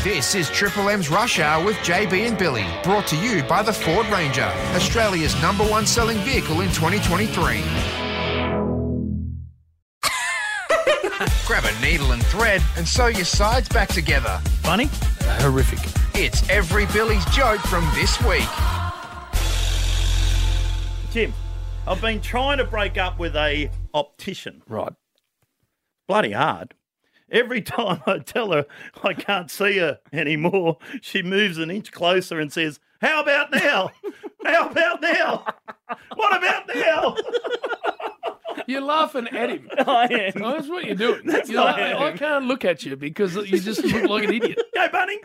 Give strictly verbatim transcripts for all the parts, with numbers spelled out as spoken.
This is Triple M's Rush Hour with J B and Billy, brought to you by the Ford Ranger, Australia's number one selling vehicle in twenty twenty-three. Grab a needle and thread and sew your sides back together. Funny? Horrific. It's every Billy's joke from this week. Jim, I've been trying to break up with a optician. Right. Bloody hard. Every time I tell her I can't see her anymore, she moves an inch closer and says, "How about now? How about now? What about now?" You're laughing at him. I am. Oh, that's what you're doing. That's You're not like, him. I can't look at you because you just look like an idiot. Go Bunnings.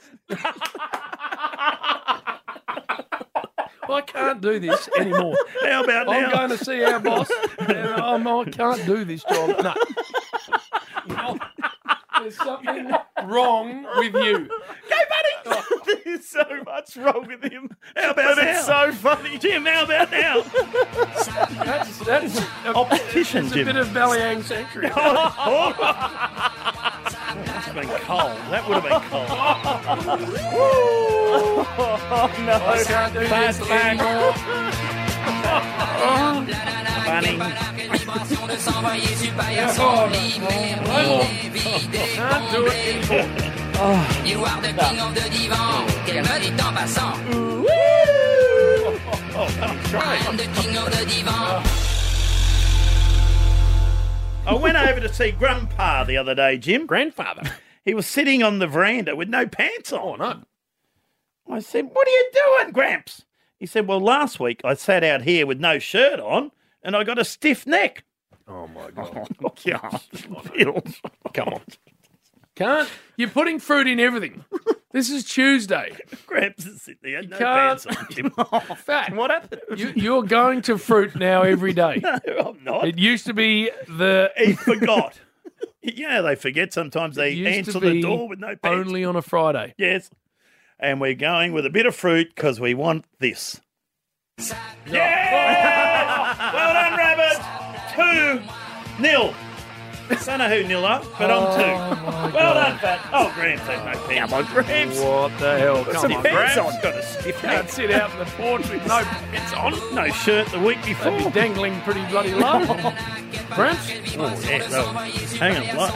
I can't do this anymore. How about I'm now? going to see our boss, and I'm, I can't do this job. No. No. There's something wrong with you. Go Bunnings. There's so much wrong with him. How about But now? it's so funny. Jim, how about now? That's, that's a, Optician, it's a Jim. bit of Baliang sanctuary. That's been cold. That would have been cold. Oh, no. I can't do Fast this back. anymore. Bunning. Can't do it anymore. You are the king of the divan. Quel mode est en passant. I am the king of the divan. I went over to see Grandpa the other day, Jim. Grandfather. He was sitting on the veranda with no pants on. Oh, no. I said, "What are you doing, Gramps?" He said, "Well, last week I sat out here with no shirt on and I got a stiff neck." Oh, my God. Oh, God. Bill. Come on. Can't. You're putting fruit in everything. This is Tuesday. Gramps is sitting there, no can't- pants on, Jim. Fat. What happened? You, you're going to fruit now every day. No, I'm not. It used to be the He forgot. You know, they forget sometimes. They used answer to the be door with no pants. only on a Friday. Yes. And we're going with a bit of fruit because we want this. Yeah! Well done, Rabbit. Two nil. I don't know who nil up, but I'm two. Well done, Fat. Oh, Gramps has no pants. Come on, Gramps. What the hell? Come Some on, pants Gramps. on. Got a stiff Can't neck. sit out in the porch with no pants on. No shirt the week before. They'd be dangling pretty bloody low. Gramps? Oh, yeah, no. Hang on, what?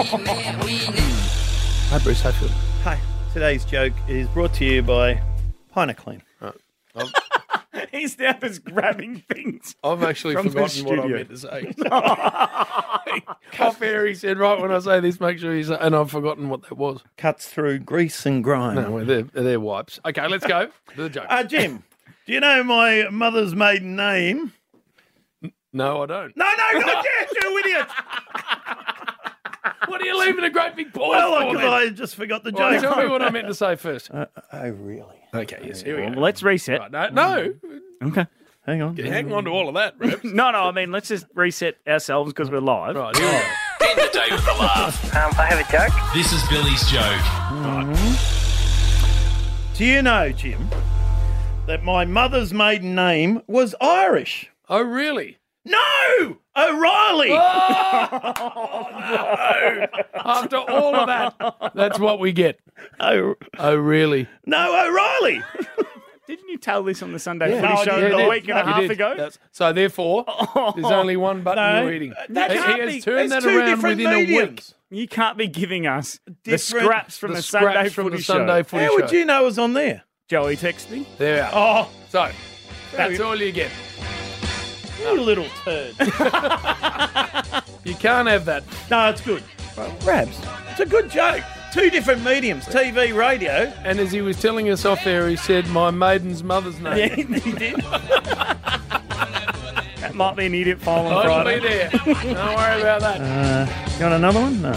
Hi, Bruce Hatfield. Hi. Today's joke is brought to you by Pinoclean. He's now just grabbing things. I've actually From the forgotten what I studio. meant to say. Off air, he said, right when I say this, make sure you say, and I've forgotten what that was. Cuts through grease and grime. No, well, they're, they're wipes. Okay, let's go to the joke. Uh, Jim, do you know my mother's maiden name? No, I don't. No, no, not yet, you idiot. What are you leaving a great big pause Well, for, because then? I just forgot the Well, joke. tell me what I meant to say first. Uh, oh, really? Okay, yes, here we Well, go. let's reset. Right, no, no, Okay. Hang on. hang on to all of that, Rebs. No, no, I mean, let's just reset ourselves because we're live. Right, here we go. End the day with a laugh. Um, I have a joke. This is Billy's joke. Do you know, Jim, that my mother's maiden name was Irish? Oh, really? No! O'Reilly! Oh, no. After all of that, that's what we get. Oh, Oh, really? no, O'Reilly! Didn't you tell this on the Sunday Yeah. Footy No, I show didn't. a Yeah, week and a You half did. ago? That's- so, therefore, there's only one button No, you're eating. that he can't has be- turned there's that two around different within a mediums. week. You can't be giving us the Different- scraps from the the, scraps Sunday from Footy the show. Sunday Footy How show. would you know it was on there? Joey texted me. There we are. Oh, So, that's all you get. you little turd. You can't have that. No, it's good. Rabs, it's a good joke. Two different mediums, T V, radio. And as he was telling us off there, he said, my maiden's mother's name. Yeah, he did. That might be an idiot file on I'll be Friday. there. Don't worry about that. Uh, got another one? No.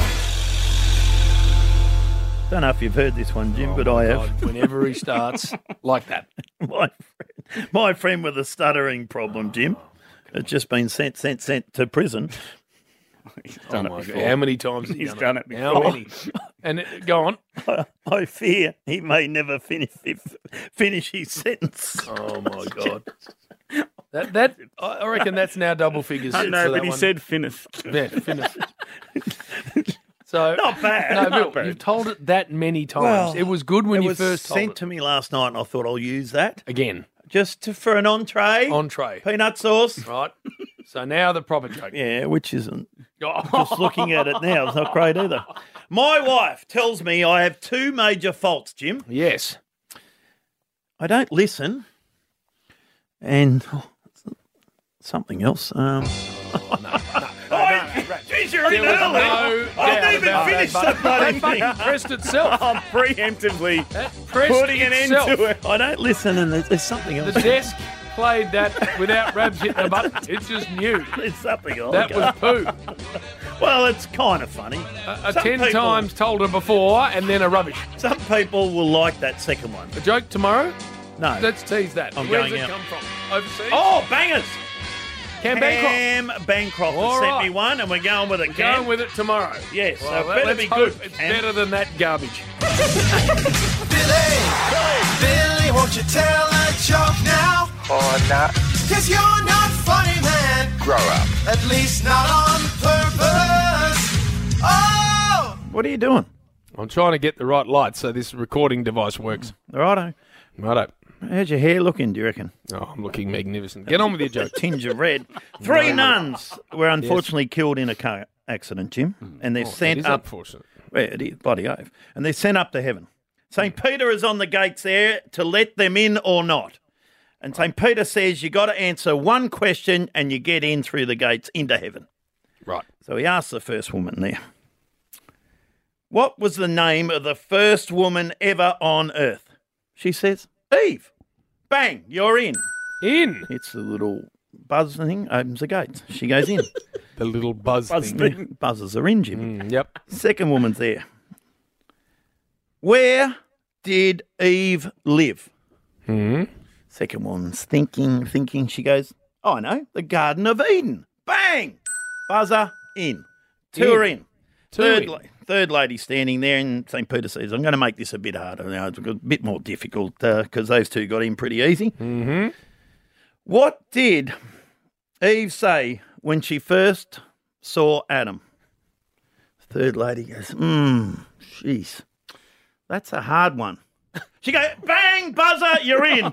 Don't know if you've heard this one, Jim, Oh, but my I have. God, whenever he starts like that. My friend, my friend with a stuttering problem, Jim, has just been sent, sent, sent to prison. He's Oh done my it God. before. How many times has he He's done, done it? it How before. many? And it, go on. I, I fear he may never finish finish his sentence. Oh my God. That that I reckon that's now double figures. I for know, that but he one. said Finneth. Yeah, finish. So Not bad. No, Not Bill, bad. you've told it that many times. Well, it was good when it you was first told sent it. to me last night, and I thought I'll use that Again, just to, for an entree. entree. Peanut sauce. Right. So now the proper joke. Yeah, which isn't. Oh. Just looking at it now, it's not great either. My wife tells me I have two major faults, Jim. Yes. I don't listen, and oh, something else. Um, Oh, no, no, no, oh, no, no. geez, you're in There was early. no I doubt haven't even about finished that, the but bloody that fucking thing. pressed itself. I'm preemptively That pressed putting an itself. end to it. I don't listen, and there's, there's something The else. desk played that without Rabs hitting the button. It just knew. There's something else. That was poo. Well, it's kind of funny. A, a Some ten people- times told her before and then a rubbish. Some people will like that second one. A joke tomorrow? No. Let's tease that. I'm Where's going it out. come from? Overseas? Oh, bangers! Cam Bancroft. Cam Bancroft All has sent right. me one, and we're going with it. We're Cam. going with it tomorrow. Yes, so Well, it let- better let's be hope good. It's Cam. better than that garbage. Billy, Billy, won't you tell a joke now? Or not. Cause you're not funny, man. Grow up. At least not on purpose. Oh! What are you doing? I'm trying to get the right light so this recording device works. Righto. Righto. How's your hair looking, do you reckon? Oh, I'm looking magnificent. Get on with your joke. Tinge of red. Three nuns were unfortunately killed in a car accident, Jim, and they're Oh, that sent is up. unfortunate. Well, it is, bloody oath. And they're sent up to heaven. Saint Peter is on the gates there to let them in or not. And Saint Peter says you got to answer one question and you get in through the gates into heaven. Right. So he asks the first woman there, what was the name of the first woman ever on earth? She says, Eve. Bang, you're in. In. It's the little buzz thing, opens the gates. She goes in. The little buzz, Buzz thing. thing. Buzzers are in, Jimmy. Mm, yep. Second woman's there. Where did Eve live? Hmm. Second woman's thinking, thinking. She goes, oh, I know, the Garden of Eden. Bang! Buzzer in. Two In. are in. Two Third, in. la- third lady standing there, and Saint Peter says, I'm going to make this a bit harder. Now, it's a bit more difficult because those two got in pretty easy. Mm-hmm. What did Eve say when she first saw Adam? Third lady goes, hmm, jeez, that's a hard one. She goes, bang, buzzer, you're in.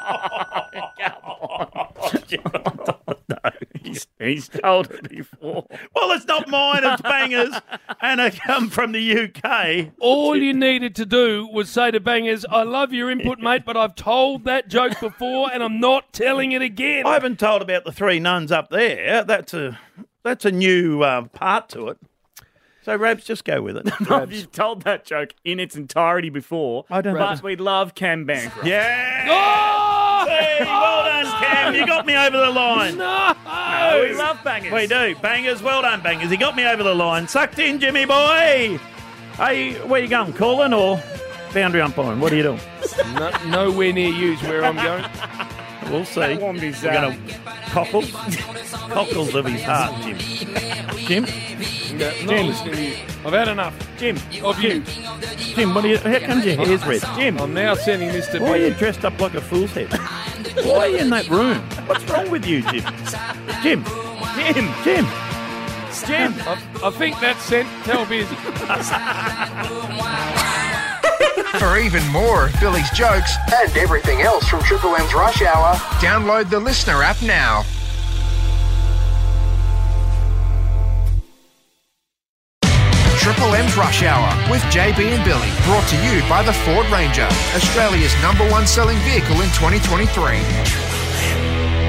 No, he's, he's told it before. Well, it's not mine, it's bangers, and I come from the U K. All you needed to do was say to Bangers, I love your input, mate, but I've told that joke before and I'm not telling it again. I haven't told about the three nuns up there. That's a that's a new uh, part to it. So, Rabs, just go with it. You've told that joke in its entirety before. I don't But know. we love Cam Bancroft. Yeah. Oh! Hey, well done, Cam. You got me over the line. No! Oh, we love bangers. We do. Bangers, well done, bangers. He got me over the line. Sucked in, Jimmy boy. Hey, where you going, calling or boundary umpiring? What are you doing? No, nowhere near you is where I'm going. We'll see. Wombies, We're uh, going to cockle. Cockles of his heart, Jim. Jim? No, not listening to you. I've had enough. Jim. Of you. Jim, what are you, how comes your hair's red? Jim, I'm now sending this to why are you Billy. dressed up like a fool's head? Why are you in that room? What's wrong with you, Jim? Jim. Jim. Jim. Jim. I, I think that's sent. Tell Busy. For even more of Billy's jokes, And everything else from Triple M's Rush Hour. download the Listener app now. Triple M's Rush Hour with J B and Billy, brought to you by the Ford Ranger, Australia's number one selling vehicle in twenty twenty-three.